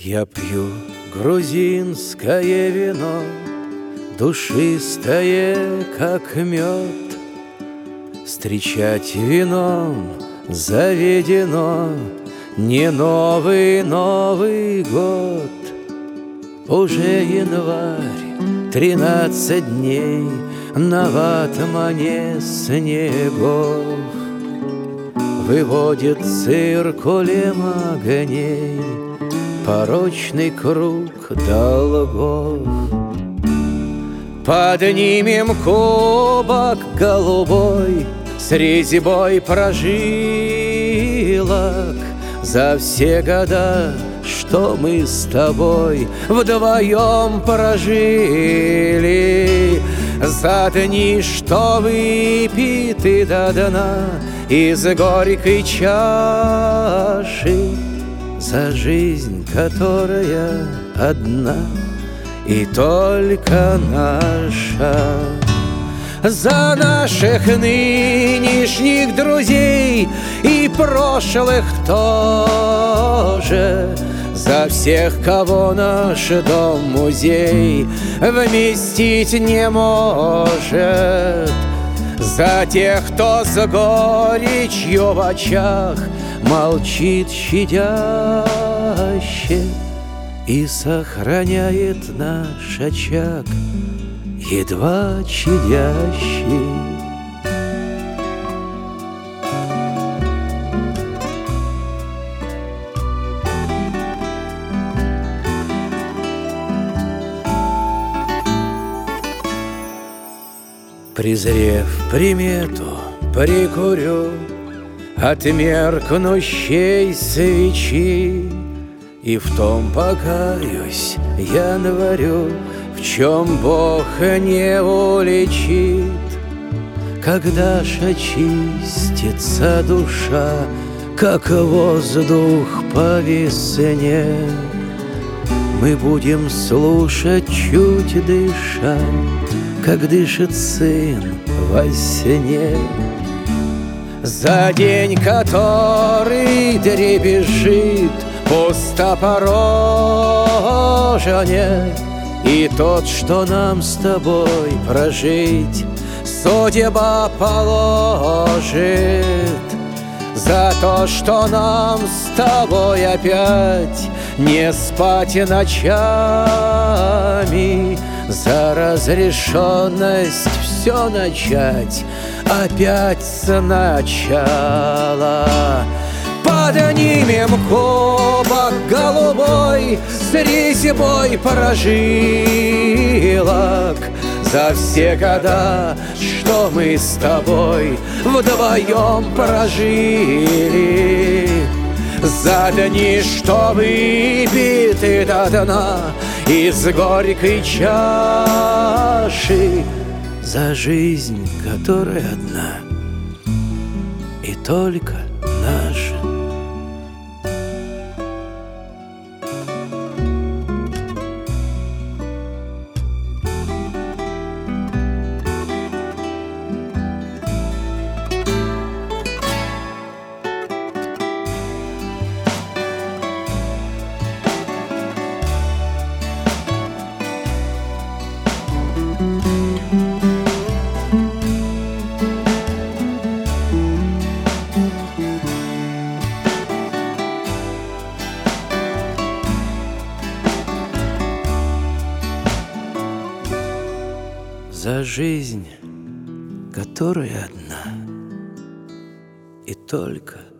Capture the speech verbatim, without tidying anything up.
Я пью грузинское вино, душистое, как мед. Встречать вином заведено не новый Новый год. Уже январь, тринадцать дней на ватмане снегов выводит циркулем огней порочный круг долгов. Поднимем кубок голубой с резьбой прожилок за все года, что мы с тобой вдвоем прожили, за дни, что выпиты до дна из горькой чаши, за жизнь, которая одна и только наша, за наших нынешних друзей и прошлых тоже, за всех, кого наш дом-музей вместить не может, за тех, кто с горечью в очах молчит щадяще и сохраняет наш очаг едва чадящий. Презрев примету, прикурю от меркнущей свечи, и в том покаюсь январю, в чем Бог не уличит. Когда ж очистится душа, как воздух по весне, мы будем слушать, чуть дыша, как дышит сын во сне. За день, который дребезжит пустопорожне, и тот, что нам с тобой прожить судьба положит, за то, что нам с тобой опять не спать ночами, за разрешенность все начать опять сначала. Поднимем кубок голубой с резьбой прожилок за все года, что мы с тобой вдвоем прожили, за дни, что выпиты до дна из горькой чаши, за жизнь, которая одна и только наша. За жизнь, которая одна и только